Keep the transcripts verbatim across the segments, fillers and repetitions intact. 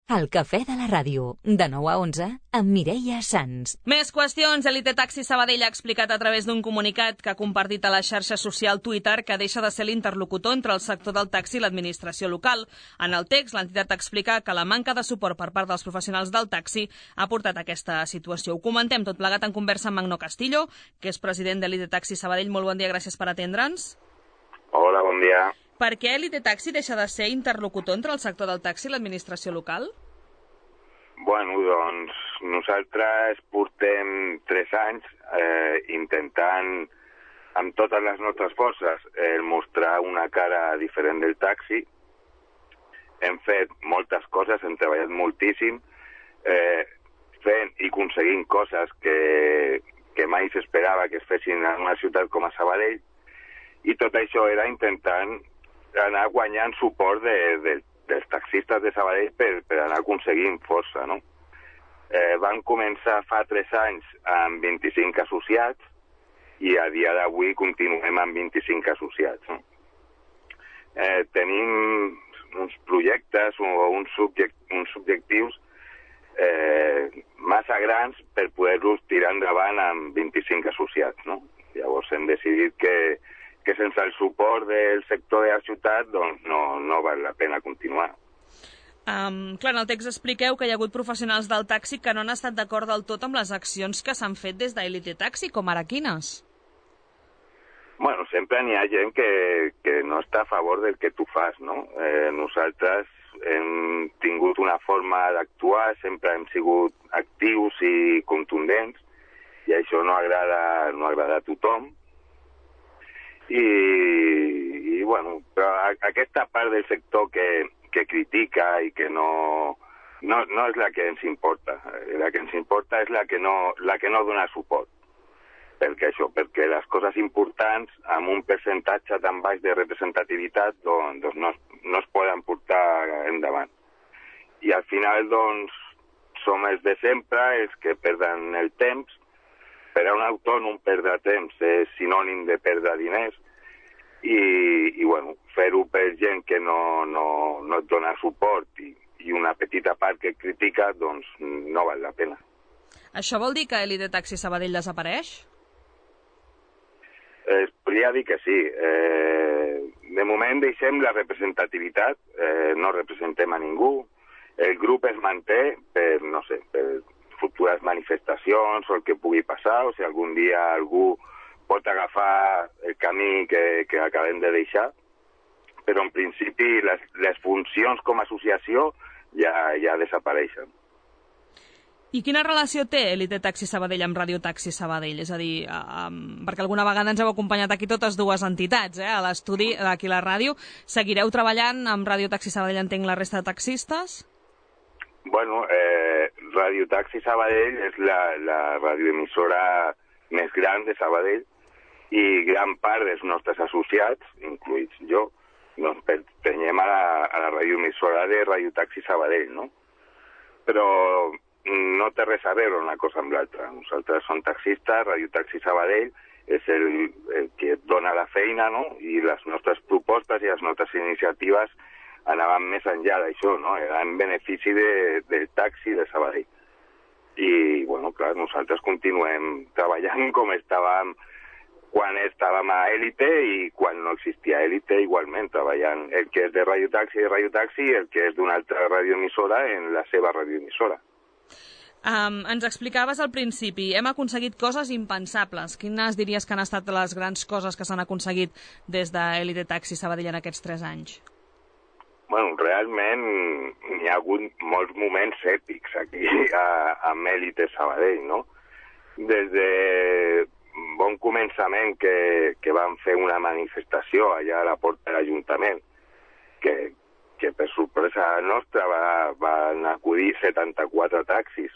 El cafè de la ràdio, de nou a onze, amb Mireia Sans. Més qüestions. Elite Taxi Sabadell ha explicat a través d'un comunicat que ha compartit a la xarxa social Twitter que deixa de ser l'interlocutor entre el sector del taxi i l'administració local. En el text, l'entitat explica que la manca de suport per part dels professionals del taxi ha portat a aquesta situació. Ho comentem tot plegat en conversa amb Magno Castillo, que és president d'Elite Taxi Sabadell. Molt bon dia, gràcies per atendre'ns. Hola, bon dia. Per què Elite Taxi deixa de ser interlocutor entre el sector del taxi i l'administració local? Bueno, doncs nosaltres portem tres anys eh, intentant, amb totes les nostres forces, eh, mostrar una cara diferent del taxi. Hem fet moltes coses, hem treballat moltíssim, eh, fent i aconseguint coses que, que mai s'esperava que es fessin en una ciutat com a Sabadell, i tot això era intentant anar guanyant suport de, de, dels taxistes de Sabadell per, per anar aconseguint força, no? Eh, van començar fa tres anys amb vint-i-cinc associats i a dia d'avui continuem amb vint-i-cinc associats, no? Eh, tenim uns projectes o uns, subject, uns objectius eh, massa grans per poder-los tirar endavant amb vint-i-cinc associats, no? Llavors hem decidit que que sense el suport del sector de la ciutat doncs no, no val la pena continuar. Um, clar, en el text expliqueu que hi ha hagut professionals del taxi que no han estat d'acord del tot amb les accions que s'han fet des d'Elite Taxi, com ara quines? Bueno, sempre n'hi ha gent que, que no està a favor del que tu fas, no? Eh, nosaltres hem tingut una forma d'actuar, sempre hem sigut actius i contundents, i això no agrada, no agrada a tothom. I, i bueno, però aquesta part del sector que, que critica i que no, no, no és la que ens importa. La que ens importa és la que no, la que no dona suport. Perquè això, perquè les coses importants, amb un percentatge tan baix de representativitat, doncs, doncs no, no es poden portar endavant. I al final, doncs, som els de sempre, els que perden el temps. Per a un autònom perdre temps és sinònim de perdre diners i, i bueno, fer-ho per gent que no, no, no et dona suport i, i una petita part que critica, doncs no val la pena. Això vol dir que Elite Taxi Sabadell desapareix? Es podria dir que sí. Eh, de moment deixem la representativitat, eh, no representem a ningú. El grup es manté per, no sé, per futures manifestacions o el que pugui passar, o si algun dia algú pot agafar el camí que, que acabem de deixar, però en principi les, les funcions com a associació ja, ja desapareixen. I quina relació té Elite Taxi Sabadell amb Radio Taxi Sabadell? És a dir, um, perquè alguna vegada ens heu acompanyat aquí totes dues entitats, eh? A l'estudi, aquí a la ràdio. Seguireu treballant amb Radio Taxi Sabadell, entenc, la resta de taxistes? Bueno, eh, Radio Taxi Sabadell és la, la radioemissora més gran de Sabadell i gran part dels nostres associats, incluïts jo, doncs pertanyem a la, a la radioemissora de Radio Taxi Sabadell, no? Però no té res a veure una cosa amb l'altra. Nosaltres som taxistes, Radio Taxi Sabadell és el, el que et dona la feina, no? I les nostres propostes i les nostres iniciatives anaven més enllà d'això, no? Era en benefici de, del taxi de Sabadell. I, bueno, clar, nosaltres continuem treballant com estàvem quan estàvem a Elite i quan no existia Elite igualment, treballant el que és de Radio Taxi de Radio Taxi i el que és d'una altra radioemissora en la seva radioemissora. Um, ens explicaves al principi, hem aconseguit coses impensables. Quines diries que han estat les grans coses que s'han aconseguit des d'Elite Taxi Sabadell en aquests tres anys? Bueno, realment hi ha hagut molts moments èpics aquí a, a Elite Sabadell, no? Des de bon començament que, que van fer una manifestació allà a la porta de l'Ajuntament, que, que per sorpresa nostra va, van acudir setanta-quatre taxis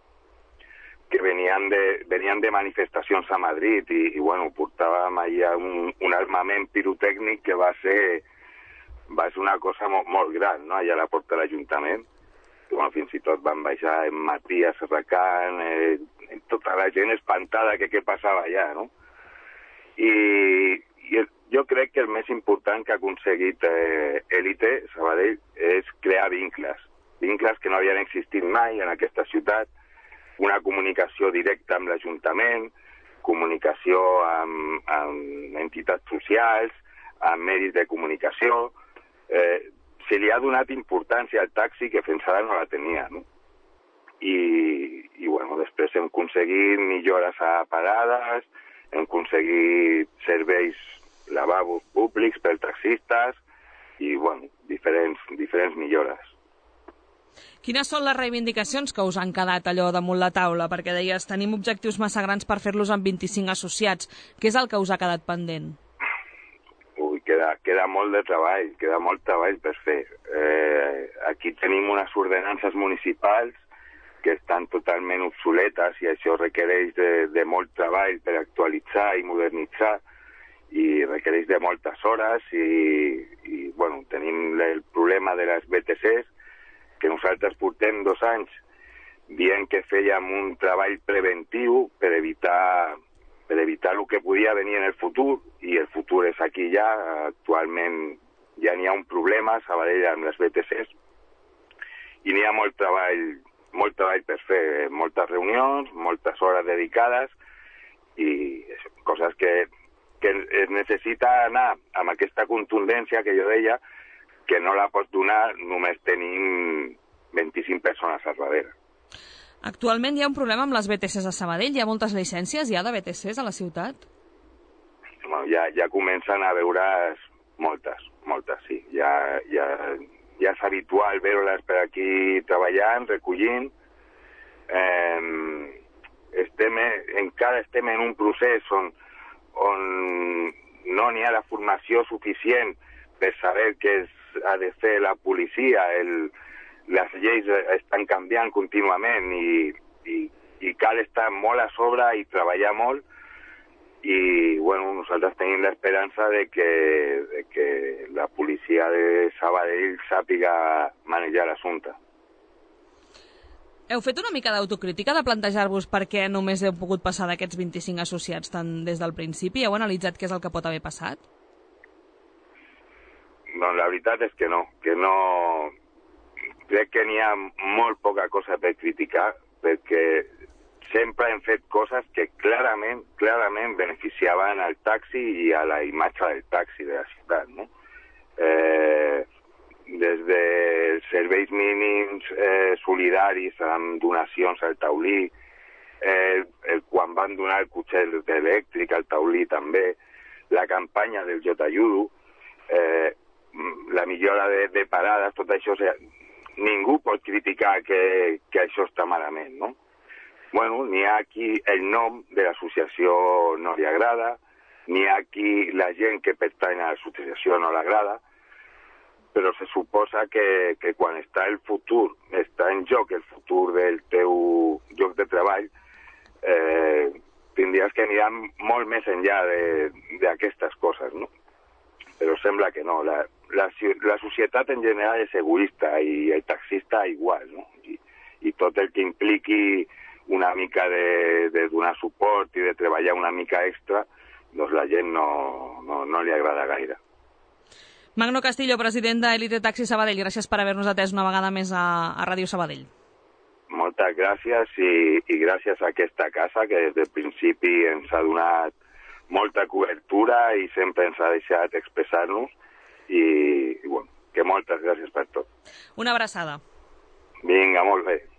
que venien de, venien de manifestacions a Madrid i, i bueno, portàvem allà un, un armament pirotècnic que va ser va ser una cosa molt, molt gran, no?, allà a la porta de l'Ajuntament. Bueno, fins i tot van baixar en Matías Serracant, eh, tota la gent espantada que què passava allà, no? I, i jo crec que el més important que ha aconseguit eh, Elite Sabadell és crear vincles. vincles que no havien existit mai en aquesta ciutat, una comunicació directa amb l'Ajuntament, comunicació amb, amb entitats socials, amb medis de comunicació. Eh, se li ha donat importància al taxi que fins ara no la tenia, no? I, i bueno, després hem aconseguit millores a parades, hem aconseguit serveis lavabos públics per taxistes i, bueno, diferents, diferents millores. Quines són les reivindicacions que us han quedat allò damunt la taula? Perquè deies, tenim objectius massa grans per fer-los amb vint-i-cinc associats. Què és el que us ha quedat pendent? Ui, queda, queda molt de treball, queda molt treball per fer. Eh, aquí tenim unes ordenances municipals que estan totalment obsoletes i això requereix de, de molt treball per actualitzar i modernitzar i requereix de moltes hores i, i bueno, tenim el problema de les B T Cs, que nosaltres portem dos anys dient que fèiem un treball preventiu per evitar, per evitar el que podia venir en el futur, i el futur és aquí ja. Actualment ja n'hi ha un problema a Sabadell amb les B T Cs i n'hi ha molt treball, molt treball per fer, moltes reunions, moltes hores dedicades i coses que, que es necessita anar amb aquesta contundència que jo deia, que no la pots donar només tenint vint-i-cinc persones al darrere. Actualment hi ha un problema amb les B T Cs a Sabadell? Hi ha moltes llicències ja de B T Cs a la ciutat? Bueno, ja, ja comencen a veure's moltes, moltes, sí. Ja, ja, ja és habitual veure-les per aquí treballant, recollint. Eh, estem, encara estem en un procés on, on no n'hi ha la formació suficient per saber què és, ha de fer la policia. El, les lleis estan canviant contínuament i, i, i cal estar molt a sobre i treballar molt. I bueno, nosaltres tenim l'esperança de que, de que la policia de Sabadell sàpiga manejar l'assumpte. Heu fet una mica d'autocrítica de plantejar-vos per què només heu pogut passar d'aquests vint-i-cinc associats tant des del principi? Heu analitzat què és el que pot haver passat? No, la veritat és que no, que no... Crec que n'hi ha molt poca cosa per criticar, perquè sempre hem fet coses que clarament, clarament beneficiaven al taxi i a la imatge del taxi de la ciutat, no? Eh, des de serveis mínims eh, solidaris amb donacions al taulí, eh, el, quan van donar el cotxet elèctric al taulí també, la campanya del Jo t'ajudo, eh, la millora de, de parades, tot això, o sigui, ningú pot criticar que, que això està malament, no? Bueno, n'hi ha aquí el nom de l'associació no li agrada, n'hi ha aquí la gent que pertany a l'associació no l'agrada, però se suposa que, que quan està el futur, està en joc el futur del teu lloc de treball, eh, tindries que anirà molt més enllà d'aquestes coses, no? Però sembla que no. La, la, la societat en general és egoista i el taxista igual, no? I, i tot el que impliqui una mica de, de donar suport i de treballar una mica extra, doncs la gent no, no, no li agrada gaire. Magno Castillo, president d'Elite Taxi Sabadell, gràcies per haver-nos atès una vegada més a, a Ràdio Sabadell. Moltes gràcies i, i gràcies a aquesta casa que des del principi ens ha donat molta cobertura i sempre ens ha deixat expressar-nos i, i bueno, que moltes gràcies per tot. Una abraçada. Vinga, molt bé.